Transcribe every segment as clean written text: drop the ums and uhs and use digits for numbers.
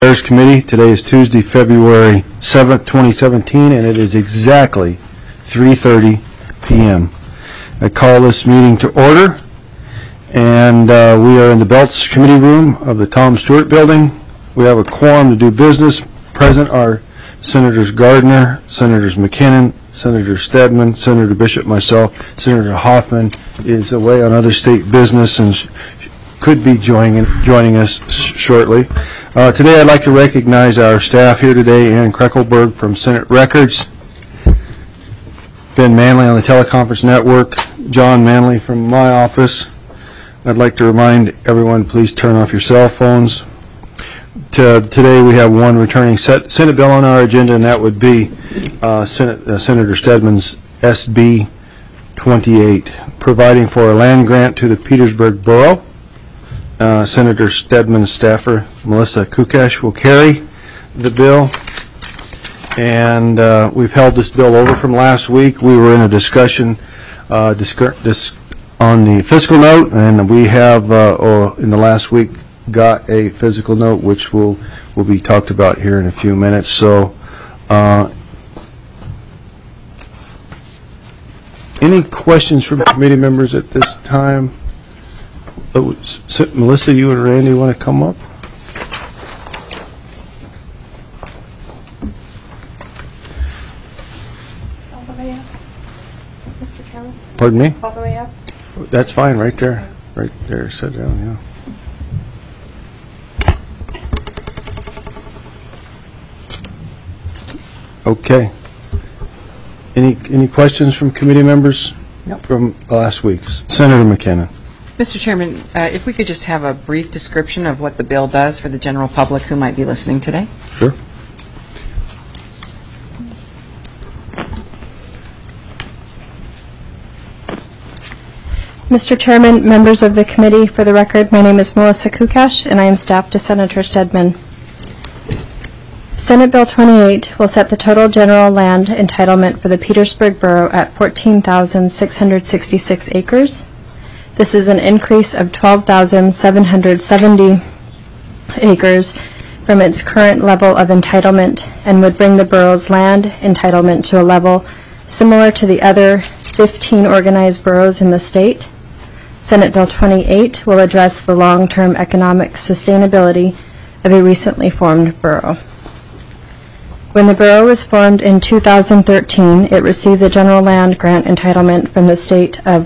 Affairs Committee. Today is Tuesday, February 7th, 2017, and it is exactly 3:30 p.m. I call this meeting to order, and we are in the Belts Committee room of the Tom Stewart Building. We have a quorum to do business. Present are Senators Gardner, Senators McKinnon, Senator Stedman, Senator Bishop, myself. Senator Hoffman is away on other state business and could be joining us shortly. Today I'd like to recognize our staff here today: Ann Kreckelberg from Senate Records, Ben Manley on the Teleconference Network, John Manley from my office. I'd like to remind everyone, please turn off your cell phones. Today we have one returning Senate bill on our agenda, and that would be Senator Stedman's SB 28, providing for a land grant to the Petersburg Borough. Senator Stedman's staffer, Melissa Kukash, will carry the bill. And we've held this bill over from last week. We were in a discussion on the fiscal note, and we have, in the last week, got a fiscal note, which will be talked about here in a few minutes. So, any questions from committee members at this time? Melissa, you and Randy want to come up? All the way up, Mr. Chairman. Pardon me? All the way up. That's fine, right there. Right there, sit down, yeah. Okay. Any questions from committee members? Nope. From last week? Senator McKinnon. Mr. Chairman, if we could just have a brief description of what the bill does for the general public who might be listening today. Sure. Mr. Chairman, members of the committee, for the record, my name is Melissa Kukash, and I am staff to Senator Stedman. Senate Bill 28 will set the total general land entitlement for the Petersburg Borough at 14,666 acres. This is an increase of 12,770 acres from its current level of entitlement and would bring the borough's land entitlement to a level similar to the other 15 organized boroughs in the state. Senate Bill 28 will address the long-term economic sustainability of a recently formed borough. When the borough was formed in 2013, it received the general land grant entitlement from the state of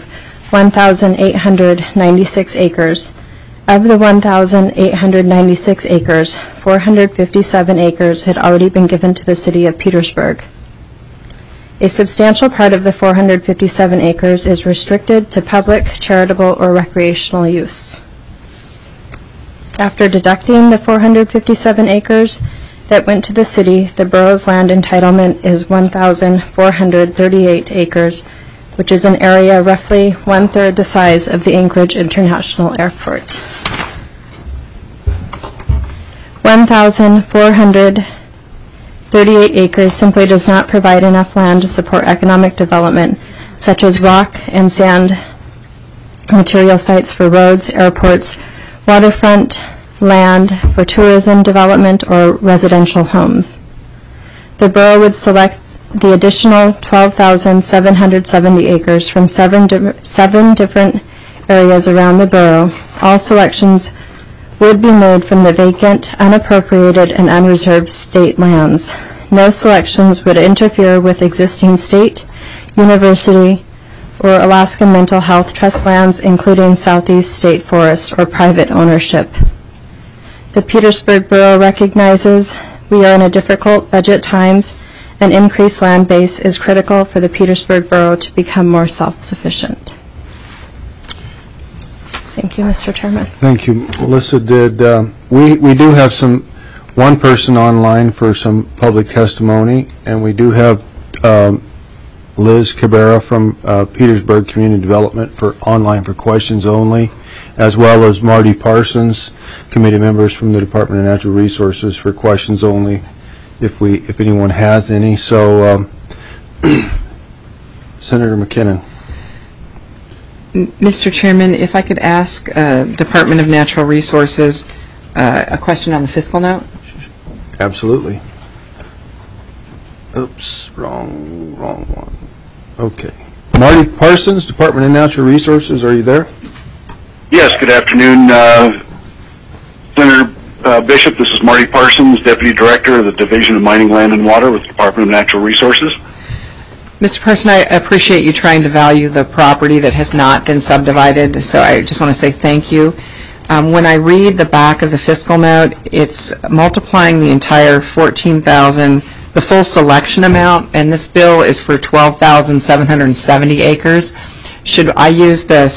1,896 acres. Of the 1,896 acres, 457 acres had already been given to the city of Petersburg. A substantial part of the 457 acres is restricted to public, charitable, or recreational use. After deducting the 457 acres that went to the city, the borough's land entitlement is 1,438 acres, which is an area roughly one-third the size of the Anchorage International Airport. 1,438 acres simply does not provide enough land to support economic development, such as rock and sand material sites for roads, airports, waterfront land for tourism development, or residential homes. The borough would select the additional 12,770 acres from seven different areas around the borough. All selections would be made from the vacant, unappropriated, and unreserved state lands. No selections would interfere with existing state, university, or Alaska Mental Health Trust lands, including Southeast State Forest or private ownership. The Petersburg Borough recognizes we are in a difficult budget times. An increased land base is critical for the Petersburg Borough to become more self-sufficient. Thank you, Mr. Chairman. Thank you, Melissa. We do have one person online for some public testimony, and we do have Liz Cabrera from Petersburg Community Development online for questions only, as well as Marty Parsons, committee members from the Department of Natural Resources, for questions only, if anyone has any. So, Senator McKinnon. Mr. Chairman, if I could ask Department of Natural Resources a question on the fiscal note. Absolutely. Oops, wrong one. Okay. Marty Parsons, Department of Natural Resources, are you there? Yes, good afternoon, Senator Bishop. This is Marty Parsons, Deputy Director of the Division of Mining, Land, and Water with the Department of Natural Resources. Mr. Person, I appreciate you trying to value the property that has not been subdivided, so I just want to say thank you. When I read the back of the fiscal note, it's multiplying the entire 14,000, the full selection amount, and this bill is for 12,770 acres. Should I use the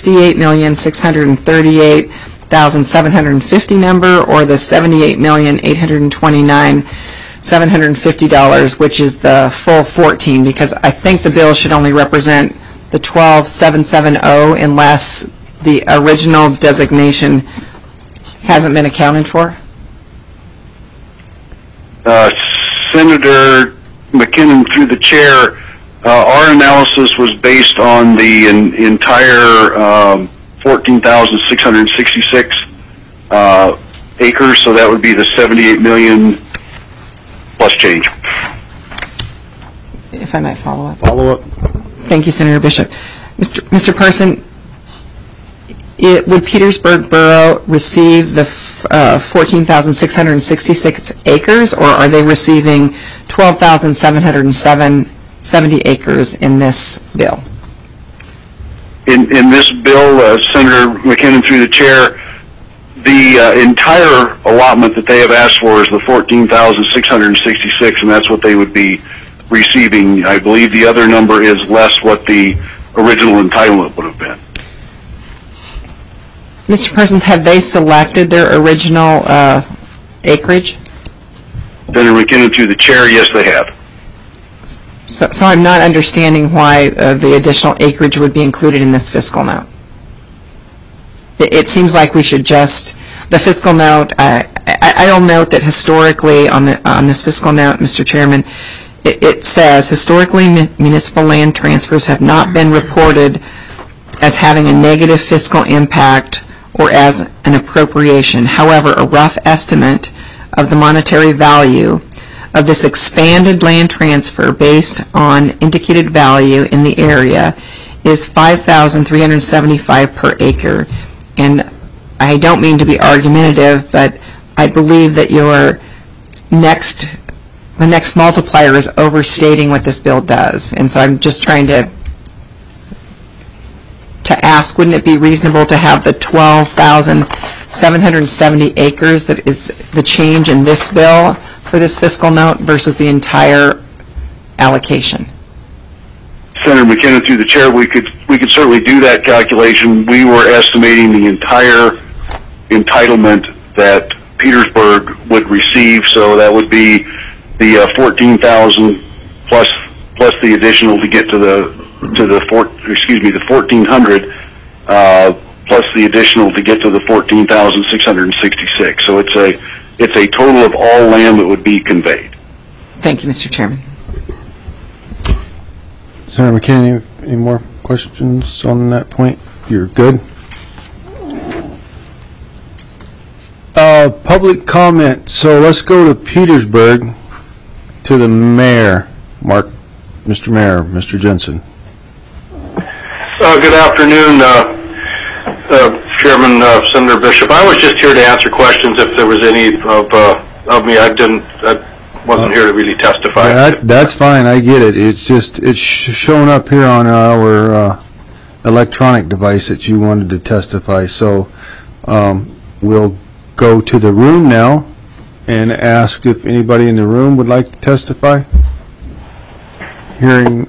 68,638,750 number or the 78,829,750, which is the full 14? Because I think the bill should only represent the 12,770 unless the original designation hasn't been accounted for? Senator McKinnon, through the chair, our analysis was based on the entire 14,666 acres, so that would be the 78 million plus change. If I might follow up. Follow up. Thank you, Senator Bishop. Mr. Person, would Petersburg Borough receive the 14,666 acres, or are they receiving 12,770 acres in this bill? In this bill, Senator McKinnon, through the chair, the entire allotment that they have asked for is the 14,666, and that's what they would be receiving. I believe the other number is less what the original entitlement would have been. Mr. Parsons, have they selected their original acreage? Senator McKinnon, through the chair, yes, they have. So I'm not understanding why the additional acreage would be included in this fiscal note. It seems like we should just, the fiscal note, I'll note that historically on this fiscal note, Mr. Chairman, it says, historically municipal land transfers have not been reported as having a negative fiscal impact or as an appropriation. However, a rough estimate of the monetary value of this expanded land transfer based on indicated value in the area is $5,375 per acre. And I don't mean to be argumentative, but I believe that the next multiplier is overstating what this bill does. And so I'm just trying to ask, wouldn't it be reasonable to have the 12,770 acres that is the change in this bill for this fiscal note versus the entire allocation? Senator McKinnon, through the chair, we could certainly do that calculation. We were estimating the entire entitlement that Petersburg would receive, so that would be the 14,000 plus the additional to get to the 1,400 plus the additional to get to the 14,666. So it's a total of all land that would be conveyed. Thank you, Mr. Chairman. Senator McKinney, any more questions on that point? You're good. Public comment. So let's go to Petersburg, to the mayor, Mr. Mayor, Mr. Jensen. Good afternoon, Chairman, Senator Bishop. I was just here to answer questions if there was any of me. I wasn't here to really testify. Yeah, that's fine. I get it. It's just it's showing up here on our electronic device that you wanted to testify. So we'll go to the room now and ask if anybody in the room would like to testify. Hearing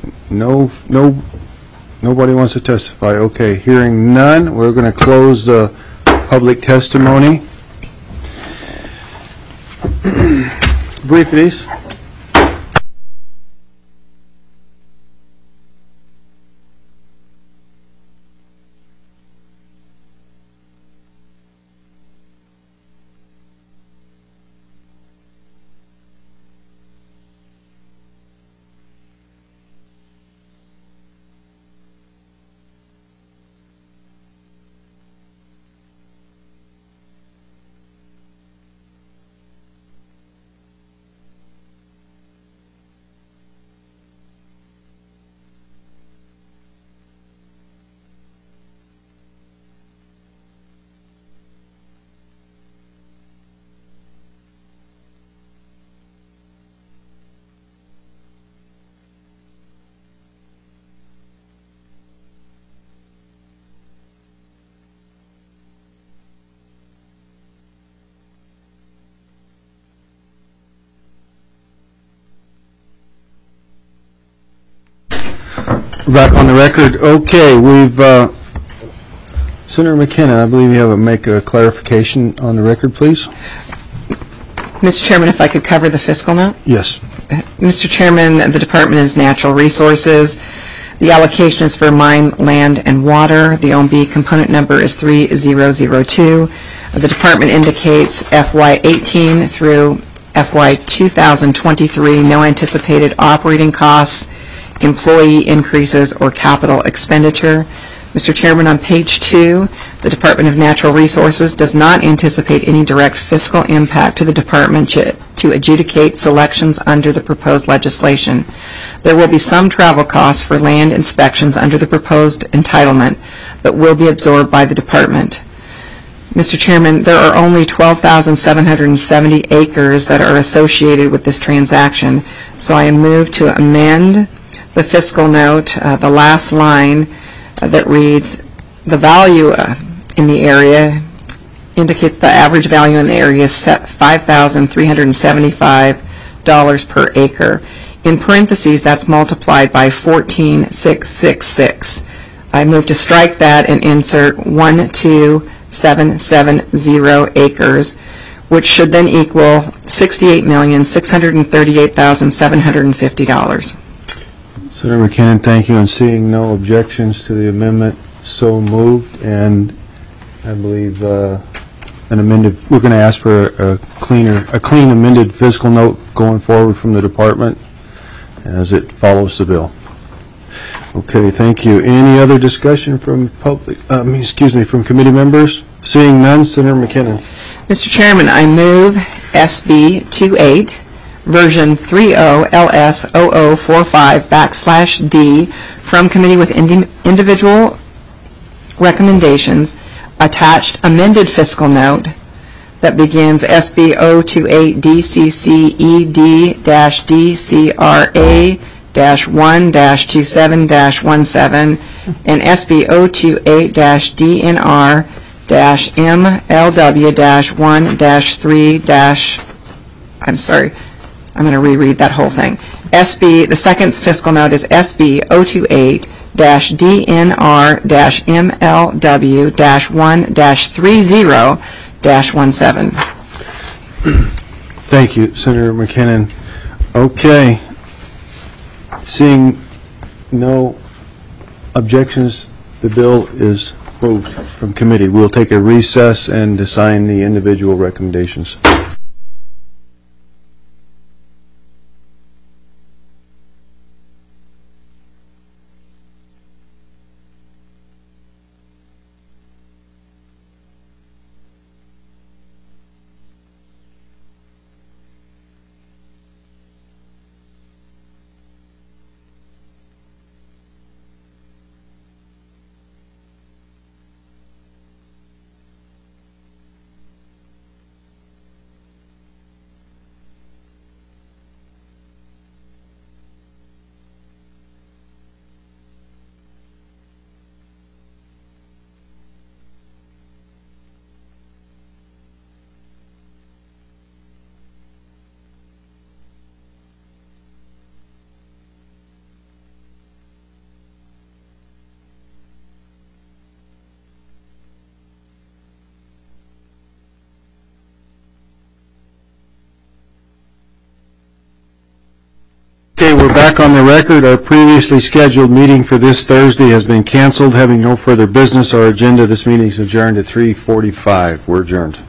nobody wants to testify. Okay, hearing none, we're going to close the public testimony. Brief, please. We're back on the record. Okay, we've, Senator McKinnon, I believe you have to make a clarification on the record, please. Mr. Chairman, if I could cover the fiscal note? Yes. Mr. Chairman, the department is natural resources. The allocation is for mine, land, and water. The OMB component number is 3002. The department indicates FY18 through FY 2023, no anticipated operating costs, employee increases, or capital expenditure. Mr. Chairman, on page 2, the Department of Natural Resources does not anticipate any direct fiscal impact to the department to adjudicate selections under the proposed legislation. There will be some travel costs for land inspections under the proposed entitlement, but will be absorbed by the department. Mr. Chairman, there are only 12,770 acres that are associated with this transaction, so I move to amend the fiscal note, the last line that reads, the value in the area indicates the average value in the area is set $5,375 per acre. In parentheses, that's multiplied by 14,666. I move to strike that and insert 12770 acres, which should then equal $68,638,750. Senator McKinnon, thank you. And seeing no objections to the amendment, so moved. And I believe an amended. We're going to ask for a clean amended fiscal note going forward from the department as it follows the bill. Okay, thank you. Any other discussion from from committee members? Seeing none, Senator McKinnon. Mr. Chairman, I move SB 28. Version 30LS0045/D from committee with individual recommendations, attached amended fiscal note that begins SB 028 DCCED-DCRA-1-27-17 and SB 028-DNR-MLW-1-3- I'm sorry. I'm going to reread that whole thing. The second fiscal note is SB 028-DNR-MLW-1-30-17. Thank you, Senator McKinnon. Okay. Seeing no objections, the bill is moved from committee. We'll take a recess and assign the individual recommendations. Okay, we're back on the record. Our previously scheduled meeting for this Thursday has been canceled. Having no further business, our agenda this meeting is adjourned at 3:45. We're adjourned.